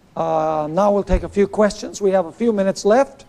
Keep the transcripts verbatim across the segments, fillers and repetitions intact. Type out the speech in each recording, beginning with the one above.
Uh, now we'll take a few questions. We have a few minutes left.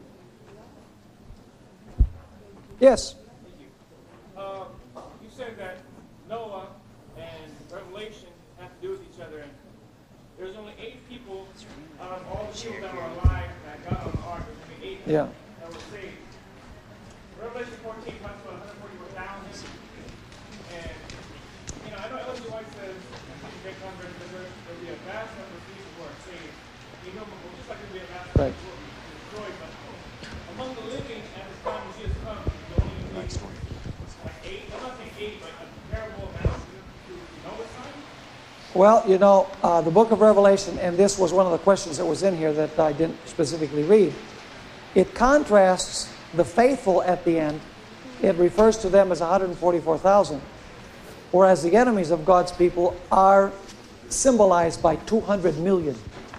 Yes? Thank you. Uh, you said that Noah and Revelation have to do with each other. And there's only eight people out of all the people that were alive that got on the ark. There's only eight people Yeah. that were saved. Revelation fourteen talks about one hundred forty-one thousand. And, you know, I know Ellen G. White says, and get converted, that there will be a vast number of people who are saved. You know, just like there will be a vast number of people who will be destroyed. But among the living at this time when Jesus comes, there's only going to be like eight. I'm not saying eight, but a comparable amount to Noah's time. Well, you know, uh, the book of Revelation, and this was one of the questions that was in here that I didn't specifically read, it contrasts the faithful at the end. It refers to them as one hundred forty-four thousand, whereas the enemies of God's people are symbolized by two hundred million.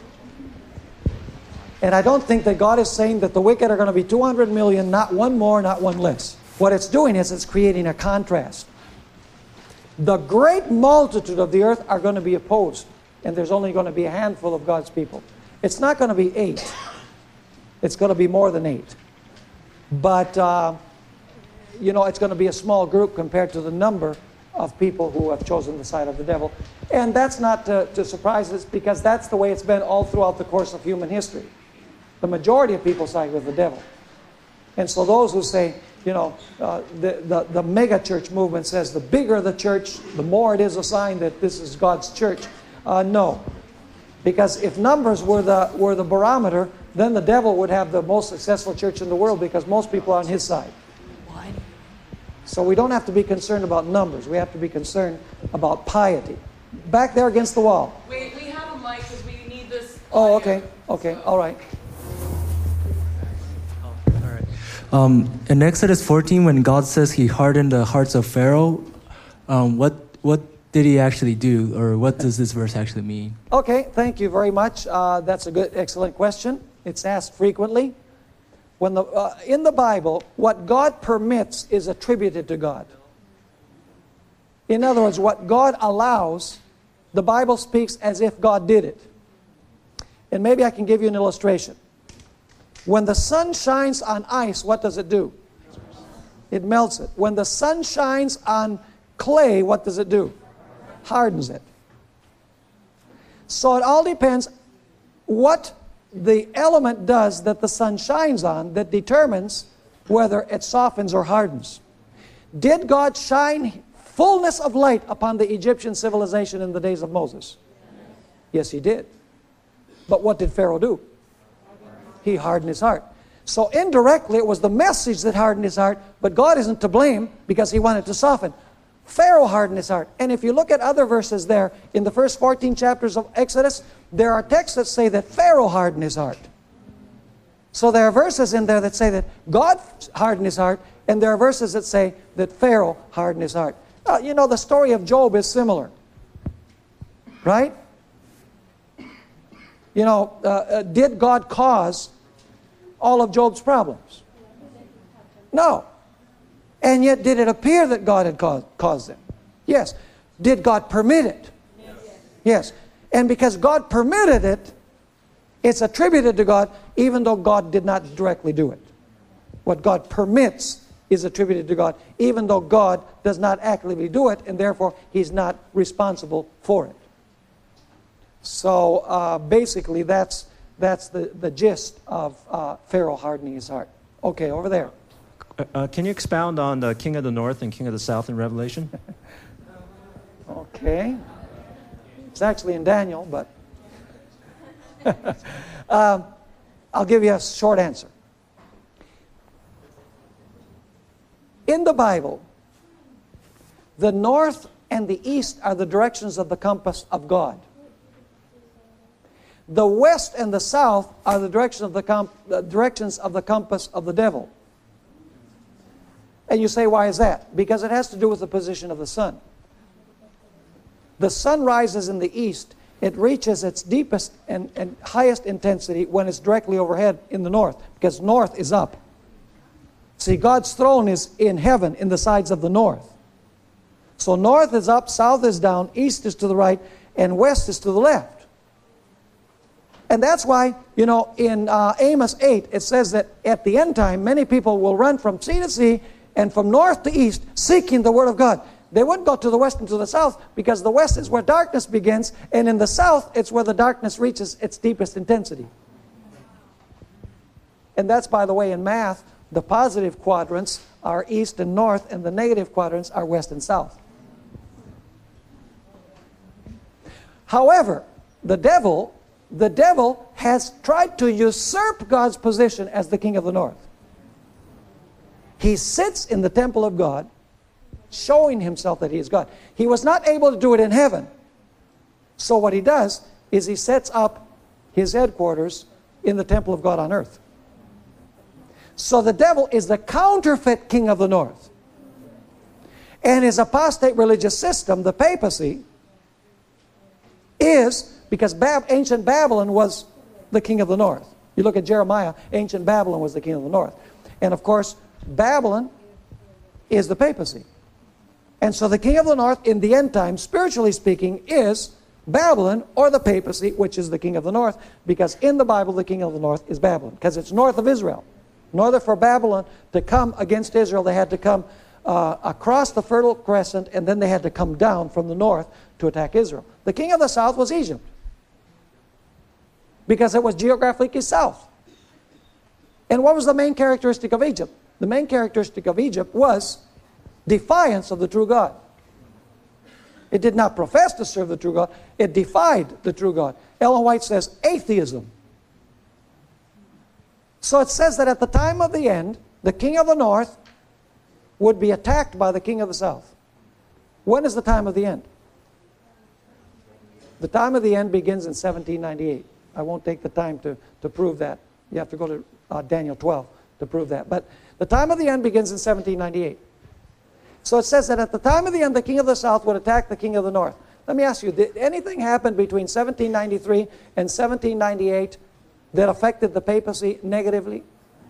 And I don't think that God is saying that the wicked are going to be two hundred million, not one more, not one less. What it's doing is it's creating a contrast. The great multitude of the earth are going to be opposed, and there's only going to be a handful of God's people. It's not going to be eight. It's going to be more than eight. But, uh, you know, it's going to be a small group compared to the number of people who have chosen the side of the devil. And that's not to, to surprise us, because that's the way it's been all throughout the course of human history. The majority of people side with the devil. And so those who say, you know, uh, the, the, the mega church movement says the bigger the church, the more it is a sign that this is God's church. Uh, no. Because if numbers were the, were the barometer, then the devil would have the most successful church in the world, because most people are on his side. So we don't have to be concerned about numbers. We have to be concerned about piety. Back there against the wall. Wait, we have a mic because we need this. Oh, okay. Okay, all right. Um, in Exodus fourteen, when God says He hardened the hearts of Pharaoh, um, what what did He actually do, or what does this verse actually mean? Okay, thank you very much. Uh, that's a good, excellent question. It's asked frequently. When the uh, in the Bible, what God permits is attributed to God. In other words, what God allows, the Bible speaks as if God did it. And maybe I can give you an illustration. When the sun shines on ice, what does it do? It melts it. When the sun shines on clay, what does it do? Hardens it. So it all depends what the element does that the sun shines on that determines whether it softens or hardens. Did God shine fullness of light upon the Egyptian civilization in the days of Moses? Yes, He did. But what did Pharaoh do? He hardened his heart. So indirectly it was the message that hardened his heart, but God isn't to blame because He wanted to soften. Pharaoh hardened his heart. And if you look at other verses there, in the first fourteen chapters of Exodus, there are texts that say that Pharaoh hardened his heart. So there are verses in there that say that God hardened his heart, and there are verses that say that Pharaoh hardened his heart. Uh, you know, the story of Job is similar. Right? You know, uh, uh, did God cause all of Job's problems? No. And yet, did it appear that God had caused, caused them? Yes. Did God permit it? Yes. Yes. And because God permitted it, it's attributed to God, even though God did not directly do it. What God permits is attributed to God, even though God does not actively do it, and therefore He's not responsible for it. So uh, basically, that's that's the, the gist of uh, Pharaoh hardening his heart. Okay, over there. Uh, can you expound on the King of the North and King of the South in Revelation? Okay. It's actually in Daniel, but um, I'll give you a short answer. In the Bible, the north and the east are the directions of the compass of God. The west and the south are the directions of the, comp the directions of the compass of the devil. And you say, why is that? Because it has to do with the position of the sun. The sun rises in the east. It reaches its deepest and, and highest intensity when it's directly overhead in the north, because north is up. See, God's throne is in heaven in the sides of the north. So north is up, south is down, east is to the right, and west is to the left. And that's why, you know, in uh, Amos eight, it says that at the end time, many people will run from sea to sea and from north to east, seeking the Word of God. They wouldn't go to the west and to the south, because the west is where darkness begins, and in the south, it's where the darkness reaches its deepest intensity. And that's, by the way, in math, the positive quadrants are east and north, and the negative quadrants are west and south. However, the devil, the devil has tried to usurp God's position as the king of the north. He sits in the temple of God, showing himself that he is God. He was not able to do it in heaven. So what he does is he sets up his headquarters in the temple of God on earth. So the devil is the counterfeit king of the north. And his apostate religious system, the papacy, is, because Bab- ancient Babylon was the king of the north. You look at Jeremiah, ancient Babylon was the king of the north. And of course, Babylon is the papacy. And so the king of the north in the end time, spiritually speaking, is Babylon or the papacy, which is the king of the north, because in the Bible the king of the north is Babylon, because it's north of Israel. In order for Babylon to come against Israel, they had to come uh, across the Fertile Crescent, and then they had to come down from the north to attack Israel. The king of the south was Egypt, because it was geographically south. And what was the main characteristic of Egypt? The main characteristic of Egypt was defiance of the true God. It did not profess to serve the true God. It defied the true God. Ellen White says atheism. So it says that at the time of the end, the king of the north would be attacked by the king of the south. When is the time of the end? The time of the end begins in seventeen ninety-eight. I won't take the time to, to prove that. You have to go to uh, Daniel twelve to prove that. But the time of the end begins in seventeen ninety-eight. So it says that at the time of the end, the king of the south would attack the king of the north. Let me ask you, did anything happen between seventeen ninety-three and seventeen ninety-eight that affected the papacy negatively?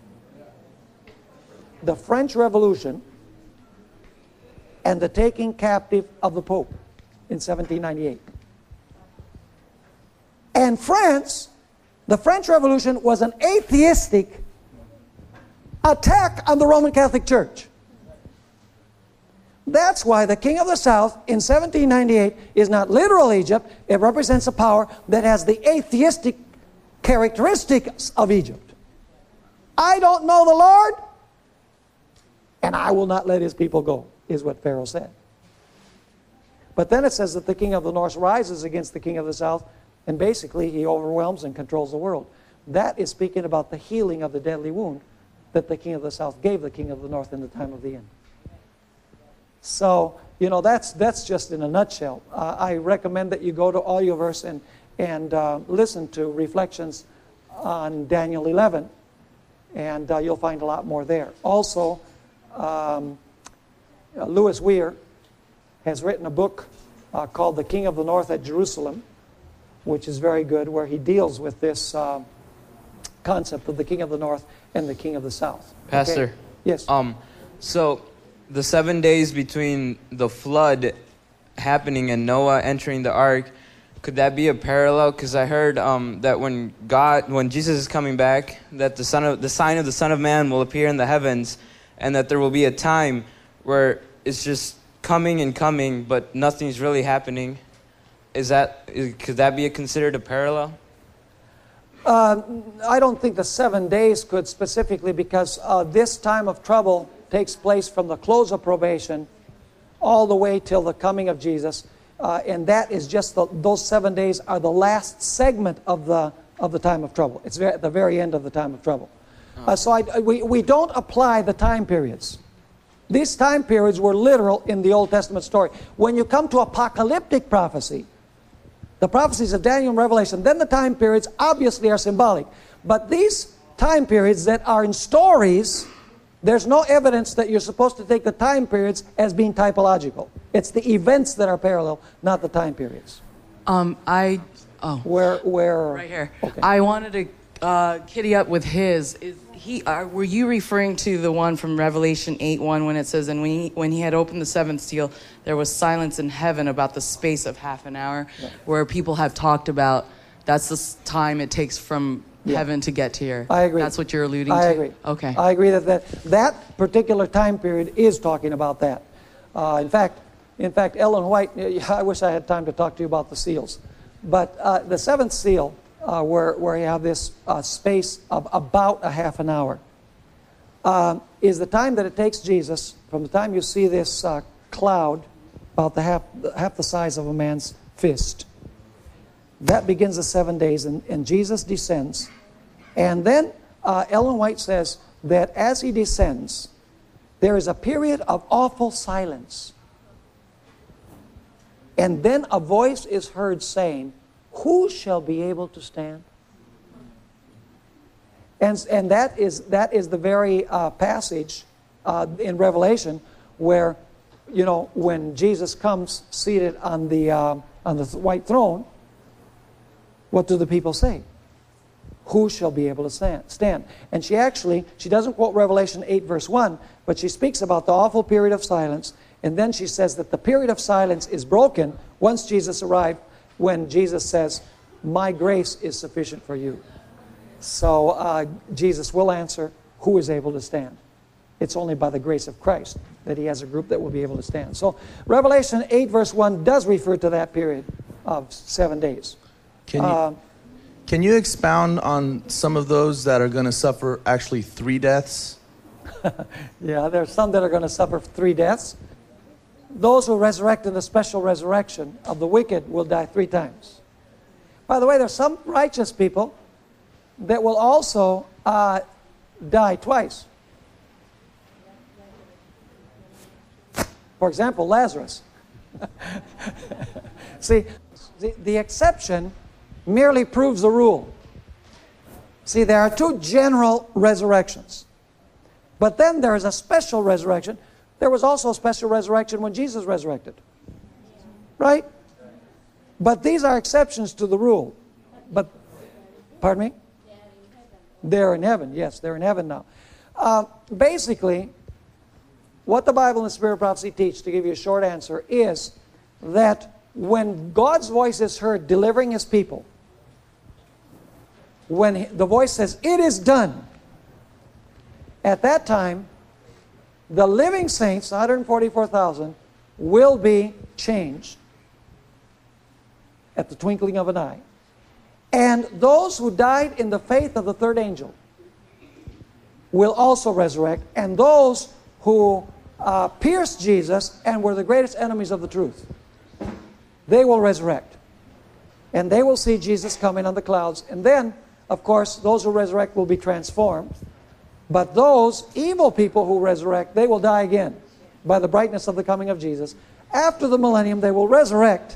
The French Revolution and the taking captive of the Pope in seventeen ninety-eight. And France, the French Revolution was an atheistic attack on the Roman Catholic Church. That's why the king of the south in seventeen ninety-eight is not literal Egypt. It represents a power that has the atheistic characteristics of Egypt. I don't know the Lord, and I will not let his people go, is what Pharaoh said. But then it says that the king of the north rises against the king of the south, and basically he overwhelms and controls the world. That is speaking about the healing of the deadly wound that the king of the south gave the king of the north in the time of the end. So, you know, that's that's just in a nutshell. Uh, I recommend that you go to Audioverse and, and uh, listen to reflections on Daniel eleven, and uh, you'll find a lot more there. Also, um, uh, Lewis Weir has written a book uh, called The King of the North at Jerusalem, which is very good, where he deals with this uh, concept of the king of the north and the king of the south. Pastor. Okay? Yes. Um, so the seven days between the flood happening and Noah entering the ark, could that be a parallel? Because I heard um, that when God, when Jesus is coming back, that the son of the sign of the Son of Man will appear in the heavens, and that there will be a time where it's just coming and coming, but nothing's really happening. Is that is, could that be a, considered a parallel? Uh, I don't think the seven days could specifically, because uh, this time of trouble takes place from the close of probation all the way till the coming of Jesus, uh, and that is just the, those seven days are the last segment of the of the time of trouble. It's very, at the very end of the time of trouble. Uh, so I, we we don't apply the time periods. These time periods were literal in the Old Testament story. When you come to apocalyptic prophecy, the prophecies of Daniel and Revelation, then the time periods obviously are symbolic. But these time periods that are in stories, there's no evidence that you're supposed to take the time periods as being typological. It's the events that are parallel, not the time periods. Um, I, oh. Where, where? Right here. Okay. I wanted to uh, kitty up with his. Is he? Uh, were you referring to the one from Revelation eight one when it says, and when he, when he had opened the seventh seal, there was silence in heaven about the space of half an hour, Yeah. where people have talked about that's the s- time it takes from Yeah. heaven to get to here. I agree. That's what you're alluding I to? agree. Okay. I agree that that, that particular time period is talking about that. Uh, in fact, in fact, Ellen White, I wish I had time to talk to you about the seals. But uh, the seventh seal, uh, where, where you have this uh, space of about a half an hour, uh, is the time that it takes Jesus, from the time you see this uh, cloud, about the half, half the size of a man's fist. That begins the seven days, and, and Jesus descends. And then uh, Ellen White says that as he descends, there is a period of awful silence. And then a voice is heard saying, "Who shall be able to stand?" And, and that is, that is the very uh, passage uh, in Revelation where, you know, when Jesus comes seated on the, uh, on the white throne, what do the people say? Who shall be able to stand? stand? And she actually, she doesn't quote Revelation eight verse one, but she speaks about the awful period of silence, and then she says that the period of silence is broken once Jesus arrived, when Jesus says, "My grace is sufficient for you." So uh, Jesus will answer, who is able to stand? It's only by the grace of Christ that he has a group that will be able to stand. So Revelation eight verse one does refer to that period of seven days. Can you, Uh, can you expound on some of those that are going to suffer actually three deaths? Yeah, there are some that are going to suffer three deaths. Those who resurrect in the special resurrection of the wicked will die three times. By the way, there are some righteous people that will also uh, die twice. For example, Lazarus. See, the, the exception merely proves the rule. See, there are two general resurrections. But then there is a special resurrection. There was also a special resurrection when Jesus resurrected. Right? But these are exceptions to the rule. But, pardon me? They're in heaven. Yes, they're in heaven now. Uh, basically, what the Bible and the Spirit of Prophecy teach, to give you a short answer, is that when God's voice is heard delivering His people, when he, the voice says, "It is done," at that time, the living saints, one hundred forty-four thousand, will be changed at the twinkling of an eye. And those who died in the faith of the third angel will also resurrect, and those who uh, pierced Jesus and were the greatest enemies of the truth, they will resurrect. And they will see Jesus coming on the clouds. And then, of course, those who resurrect will be transformed. But those evil people who resurrect, they will die again by the brightness of the coming of Jesus. After the millennium, they will resurrect,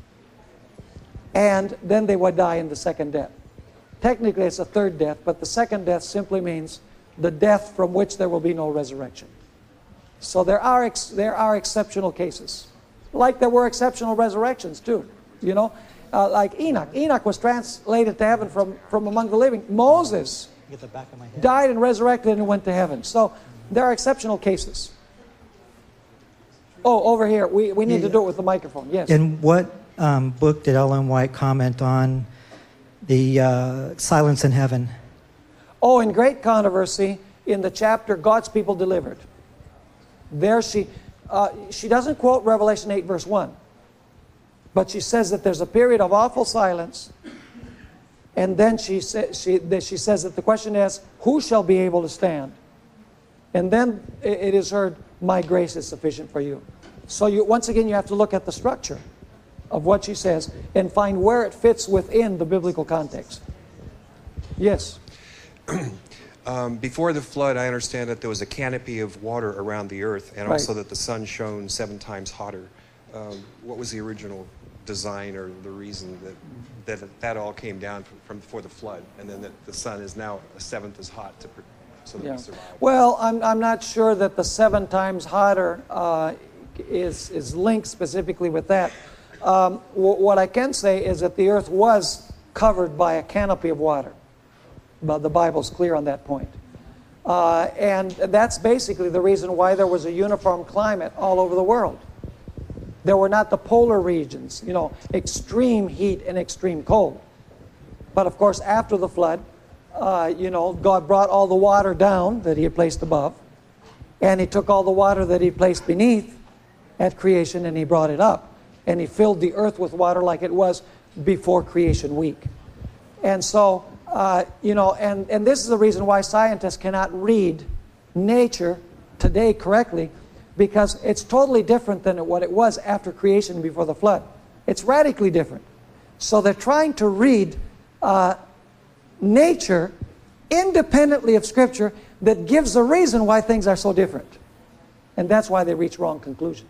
and then they will die in the second death. Technically, it's a third death, but the second death simply means the death from which there will be no resurrection. So there are ex there are exceptional cases, like there were exceptional resurrections too. You know, uh, like Enoch. Enoch was translated to heaven from from among the living. Moses Get the back of my head. died and resurrected and went to heaven. So there are exceptional cases. Oh, over here. We, we need Yeah, to do it with the microphone. Yes. In what um, book did Ellen White comment on the uh, silence in heaven? Oh, in Great Controversy, in the chapter God's People Delivered. There she, uh, she doesn't quote Revelation eight verse one. But she says that there's a period of awful silence. And then she, sa she, that she says that the question is, who shall be able to stand? And then it is heard, "My grace is sufficient for you." So you, once again, you have to look at the structure of what she says and find where it fits within the biblical context. Yes. Um, before the flood, I understand that there was a canopy of water around the earth, and Right. also that the sun shone seven times hotter. Um, what was the original design or the reason that that, that all came down from, from before the flood, and then that the sun is now a seventh as hot to pr so that Yeah. we survive? Well, I'm, I'm not sure that the seven times hotter uh, is, is linked specifically with that. Um, what I can say is that the earth was covered by a canopy of water. But the Bible's clear on that point. Uh, and that's basically the reason why there was a uniform climate all over the world. There were not the polar regions, you know, extreme heat and extreme cold. But of course, after the flood, uh, you know, God brought all the water down that He had placed above, and He took all the water that He placed beneath at creation, and He brought it up, and He filled the earth with water like it was before creation week. And so, uh, you know, and, and this is the reason why scientists cannot read nature today correctly, because it's totally different than what it was after creation before the flood. It's radically different. So they're trying to read uh, nature independently of Scripture that gives the reason why things are so different. And that's why they reach wrong conclusions.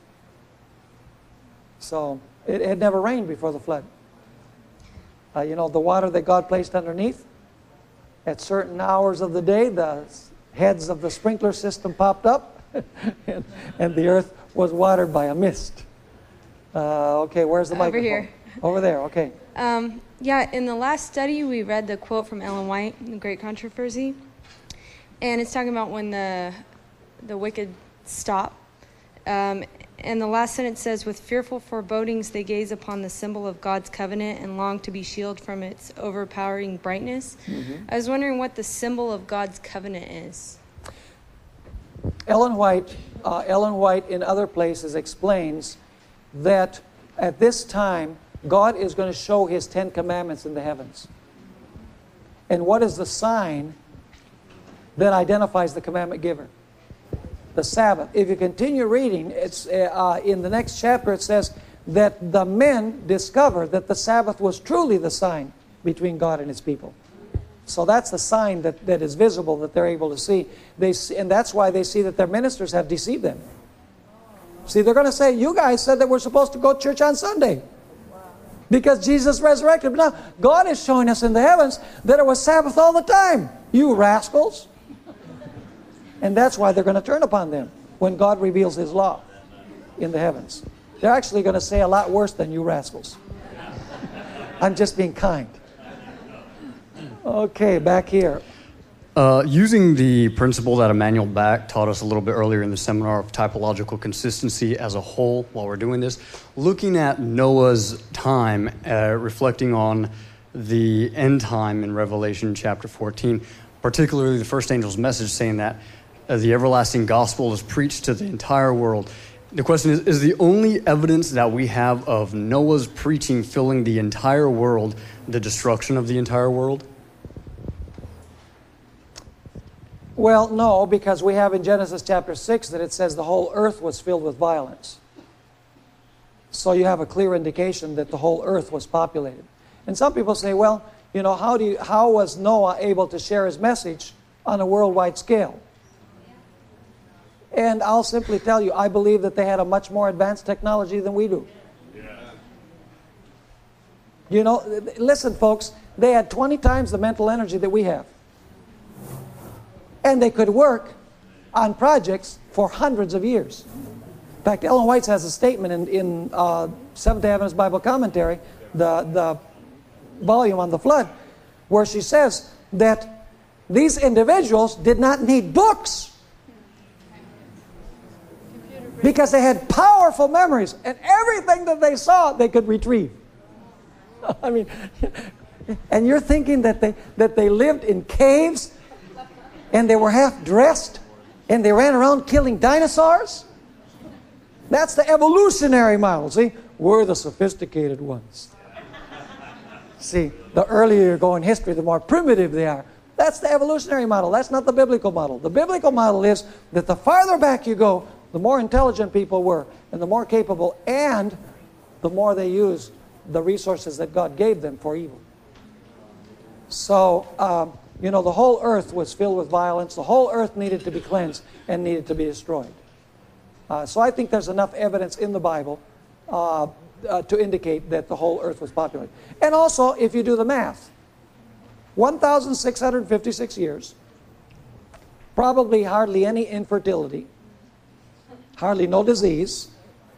So it had never rained before the flood. Uh, you know, the water that God placed underneath, at certain hours of the day, the heads of the sprinkler system popped up, and, and the earth was watered by a mist. Uh, okay, where's the Over microphone? here. Over there, okay. Um, yeah, in the last study, we read the quote from Ellen White, The Great Controversy. And it's talking about when the, the wicked stop. Um, and the last sentence says, with fearful forebodings, they gaze upon the symbol of God's covenant and long to be shielded from its overpowering brightness. Mm-hmm. I was wondering what the symbol of God's covenant is. Ellen White, uh, Ellen White in other places explains that at this time, God is going to show His Ten Commandments in the heavens. And what is the sign that identifies the commandment giver? The Sabbath. If you continue reading, it's uh, in the next chapter it says that the men discovered that the Sabbath was truly the sign between God and His people. So that's the sign that, that is visible, that they're able to see. They see. And that's why they see that their ministers have deceived them. See, they're going to say, you guys said that we're supposed to go to church on Sunday because Jesus resurrected. But now, God is showing us in the heavens that it was Sabbath all the time. You rascals. And that's why they're going to turn upon them when God reveals His law in the heavens. They're actually going to say a lot worse than you rascals. I'm just being kind. Okay, back here. Uh, using the principle that Emmanuel Back taught us a little bit earlier in the seminar of typological consistency as a whole while we're doing this, looking at Noah's time, uh, reflecting on the end time in Revelation chapter fourteen, particularly the first angel's message saying that uh, the everlasting gospel is preached to the entire world. The question is, is the only evidence that we have of Noah's preaching filling the entire world the destruction of the entire world? Well, no, because we have in Genesis chapter six that it says the whole earth was filled with violence. So you have a clear indication that the whole earth was populated. And some people say, well, you know, how do you, how was Noah able to share his message on a worldwide scale? And I'll simply tell you, I believe that they had a much more advanced technology than we do. You know, listen, folks, they had twenty times the mental energy that we have. And they could work on projects for hundreds of years. In fact, Ellen White has a statement in, in uh, Seventh-day Adventist Bible Commentary, the, the volume on the flood, where she says that these individuals did not need books because they had powerful memories, and everything that they saw, they could retrieve. I mean, and you're thinking that they, that they lived in caves and they were half dressed and they ran around killing dinosaurs? That's the evolutionary model. See, we're the sophisticated ones. See, the earlier you go in history, the more primitive they are. That's the evolutionary model. That's not the biblical model. The biblical model is that the farther back you go, the more intelligent people were, and the more capable, and the more they used the resources that God gave them for evil. So, um, you know, the whole earth was filled with violence. The whole earth needed to be cleansed and needed to be destroyed. Uh, so I think there's enough evidence in the Bible uh, uh, to indicate that the whole earth was populated. And also, if you do the math, one thousand six hundred fifty-six years, probably hardly any infertility, hardly no disease.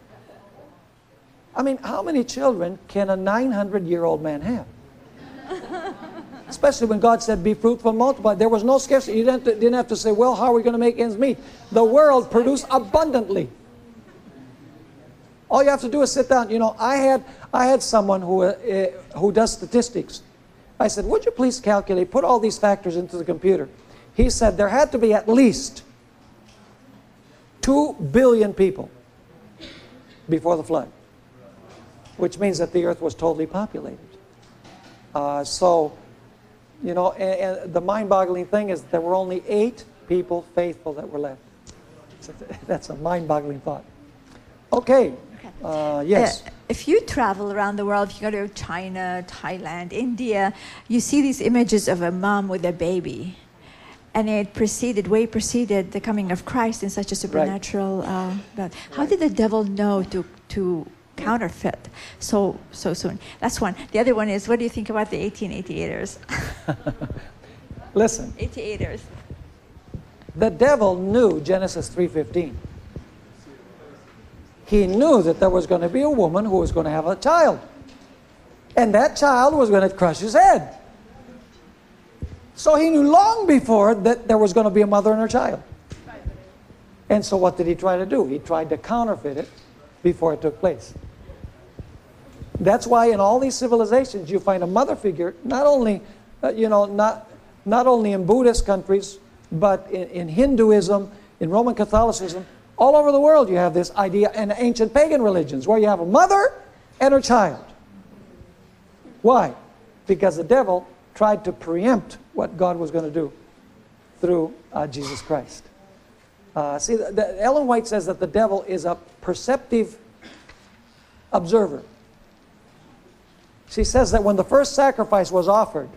I mean, how many children can a nine hundred year old man have? Especially when God said, be fruitful and multiply. There was no scarcity. You didn't have, to, didn't have to say, well, how are we going to make ends meet? The world produced abundantly. All you have to do is sit down. You know, I had, I had someone who, uh, who does statistics. I said, would you please calculate, put all these factors into the computer. He said there had to be at least two billion people before the flood, which means that the earth was totally populated. Uh, so, you know, and, and the mind-boggling thing is there were only eight people faithful that were left. So that's a mind-boggling thought. Okay. Uh, yes. Uh, if you travel around the world, if you go to China, Thailand, India, you see these images of a mom with a baby. And it preceded, way preceded the coming of Christ in such a supernatural... Right. Uh, how right. did the devil know to, to counterfeit so, so soon? That's one. The other one is, what do you think about the eighteen eighty-eighters? Listen. eighty-eighters. The devil knew Genesis three fifteen. He knew that there was going to be a woman who was going to have a child. And that child was going to crush his head. So he knew long before that there was going to be a mother and her child. And so what did he try to do? He tried to counterfeit it before it took place. That's why in all these civilizations you find a mother figure, not only, uh, you know, not, not only in Buddhist countries, but in, in Hinduism, in Roman Catholicism, all over the world you have this idea, in ancient pagan religions, where you have a mother and her child. Why? Because the devil tried to preempt what God was going to do through uh, Jesus Christ. Uh, see, the, the, Ellen White says that the devil is a perceptive observer. She says that when the first sacrifice was offered,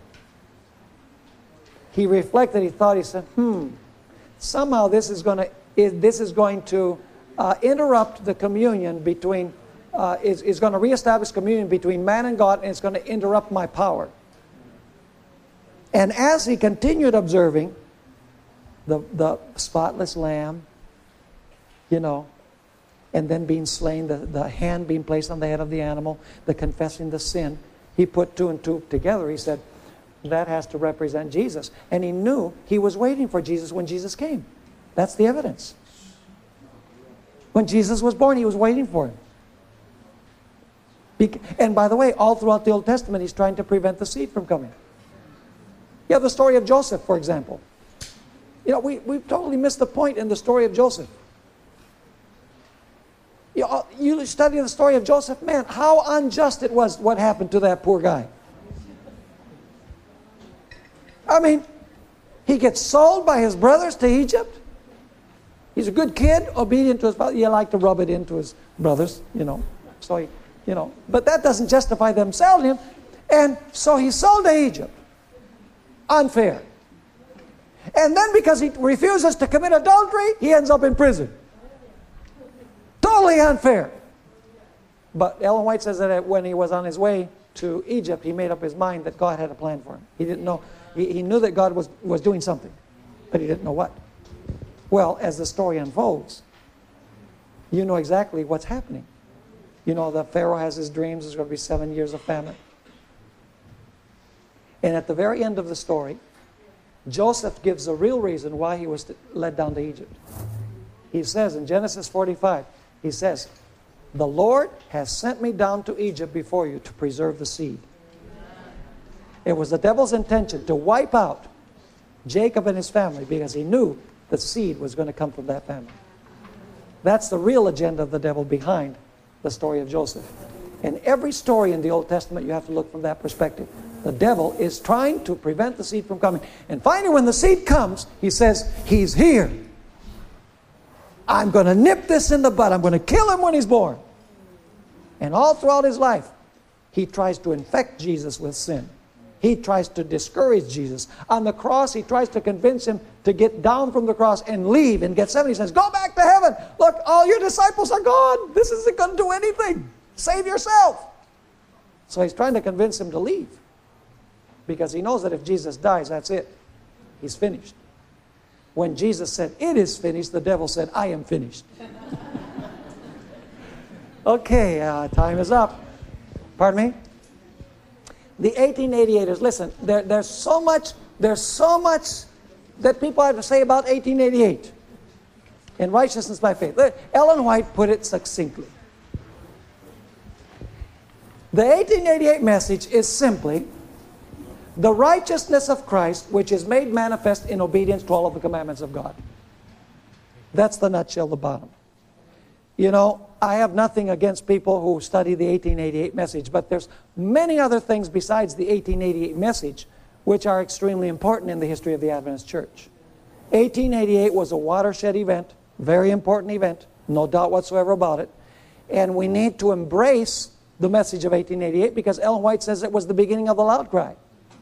he reflected, he thought, he said, hmm, somehow this is going to this is going to uh, interrupt the communion between, uh, is, is going to reestablish communion between man and God, and it's going to interrupt my power. And as he continued observing the, the spotless lamb, you know, and then being slain, the, the hand being placed on the head of the animal, the confessing the sin, he put two and two together. He said, that has to represent Jesus. And he knew he was waiting for Jesus when Jesus came. That's the evidence. When Jesus was born, he was waiting for him. Bec- and by the way, all throughout the Old Testament, he's trying to prevent the seed from coming. You have the story of Joseph, for example. You know, we, we've totally missed the point in the story of Joseph. You know, you study the story of Joseph, man, how unjust it was what happened to that poor guy. I mean, he gets sold by his brothers to Egypt. He's a good kid, obedient to his father. You like to rub it into his brothers, you know. So he, you know, but that doesn't justify them selling him. And so he's sold to Egypt. Unfair. And then because he refuses to commit adultery, he ends up in prison. Totally unfair. But Ellen White says that when he was on his way to Egypt, he made up his mind that God had a plan for him. He didn't know. He, he knew that God was, was doing something, but he didn't know what. Well, as the story unfolds, you know exactly what's happening. You know that Pharaoh has his dreams. There's going to be seven years of famine. And at the very end of the story, Joseph gives the real reason why he was led down to Egypt. He says in Genesis forty-five, he says, the Lord has sent me down to Egypt before you to preserve the seed. It was the devil's intention to wipe out Jacob and his family because he knew the seed was going to come from that family. That's the real agenda of the devil behind the story of Joseph. In every story in the Old Testament, you have to look from that perspective. The devil is trying to prevent the seed from coming. And finally, when the seed comes, he says, he's here. I'm going to nip this in the bud. I'm going to kill him when he's born. And all throughout his life, he tries to infect Jesus with sin. He tries to discourage Jesus. On the cross, he tries to convince him to get down from the cross and leave and get seven. He says, go back to heaven. Look, all your disciples are gone. This isn't going to do anything. Save yourself. So he's trying to convince him to leave. Because he knows that if Jesus dies, that's it. He's finished. When Jesus said, it is finished, the devil said, I am finished. Okay, uh, time is up. Pardon me? The eighteen eighty-eighters, listen, there, there's so much, there's so much that people have to say about eighteen eighty-eight in Righteousness by Faith. Ellen White put it succinctly. The eighteen eighty-eight message is simply The righteousness of Christ, which is made manifest in obedience to all of the commandments of God. That's the nutshell, the bottom. You know, I have nothing against people who study the eighteen eighty-eight message, but there's many other things besides the eighteen eighty-eight message which are extremely important in the history of the Adventist Church. eighteen eighty-eight was a watershed event, very important event, no doubt whatsoever about it. And we need to embrace the message of eighteen eighty-eight because Ellen White says it was the beginning of the loud cry.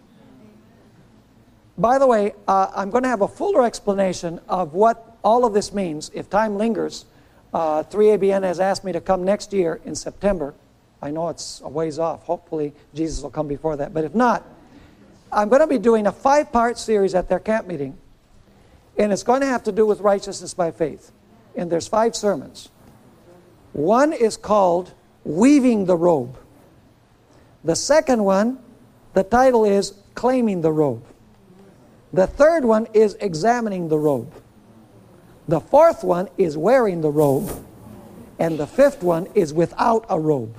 By the way, uh, I'm going to have a fuller explanation of what all of this means. If time lingers, uh, three A B N has asked me to come next year in September. I know it's a ways off. Hopefully, Jesus will come before that. But if not, I'm going to be doing a five-part series at their camp meeting. And it's going to have to do with righteousness by faith. And there's five sermons. One is called Weaving the Robe. The second one, the title is Claiming the Robe. The third one is Examining the Robe. The fourth one is Wearing the Robe. And the fifth one is Without a Robe.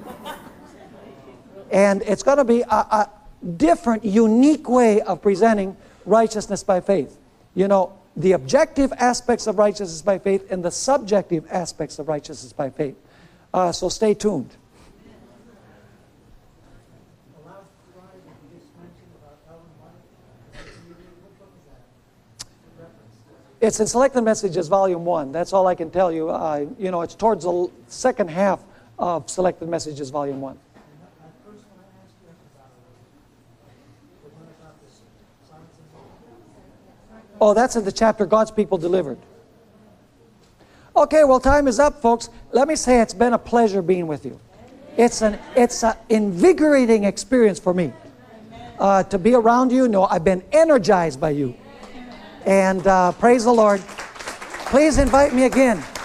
And it's going to be a, a different, unique way of presenting righteousness by faith. You know, the objective aspects of righteousness by faith and the subjective aspects of righteousness by faith. Uh, so stay tuned. It's in Selected Messages, Volume one. That's all I can tell you. Uh, you know, it's towards the second half of Selected Messages, Volume one. Oh, that's in the chapter, God's People Delivered. Okay, well, time is up, folks. Let me say it's been a pleasure being with you. It's an it's an invigorating experience for me uh, to be around you. No, I've been energized by you. And uh, praise the Lord. Please invite me again.